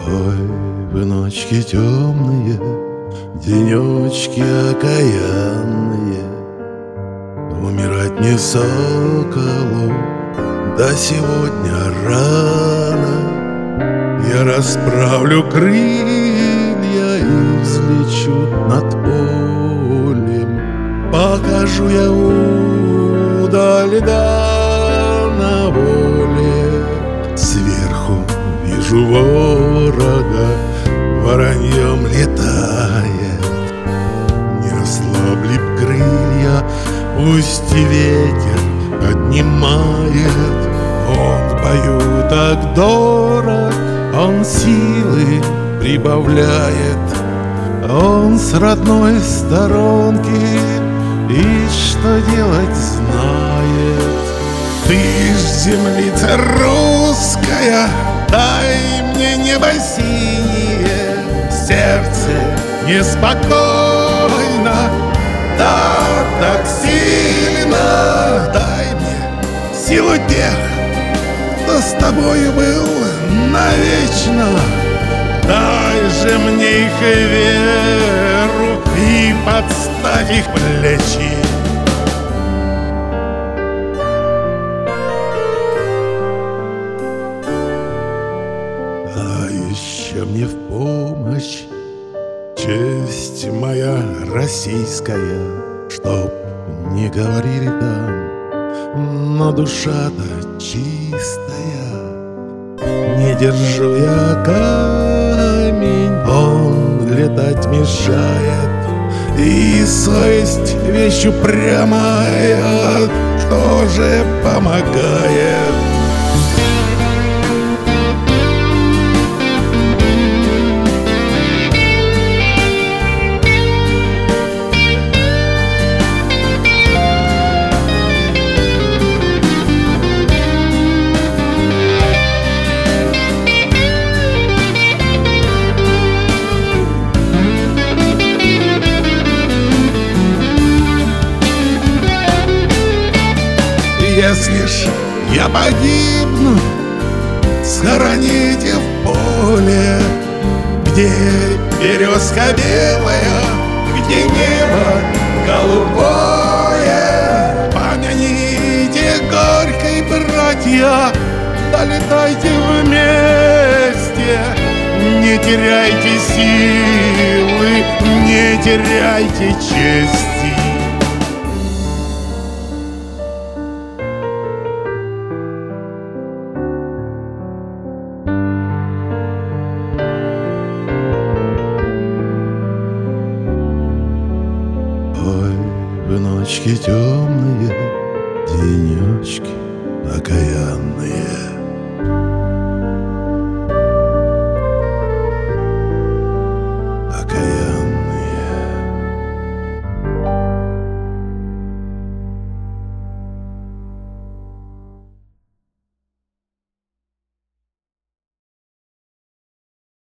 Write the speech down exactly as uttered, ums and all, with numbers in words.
Ой, вы ночки темные, денечки окаянные, умирать не соколу, да сегодня рано. Я расправлю крылья и взлечу над полем, покажу я удаль да на воле. Сверху вижу ворога, вороньем летает. Не ослабли б крылья, пусть и ветер поднимает. Он в бою так дорог, он силы прибавляет. Он с родной сторонки и что делать знает. Ты ж землица русская, дай мне небо синее. Сердце неспокойно, да так сильно. Дай мне силу тех, кто с тобою был навечно. Дай же мне их веру и подставь их плечи. А еще мне в помощь честь моя российская, чтоб не говорили там, но душа-то чистая. Не держу я камень, он летать мешает, и совесть вещь упрямая тоже помогает. Если ж я погибну, схороните в поле, где березка белая, где небо голубое. Помяните горькой, братья, долетайте вместе. Не теряйте силы, не теряйте чести. Ой, вы ночки темные, денечки окаянные.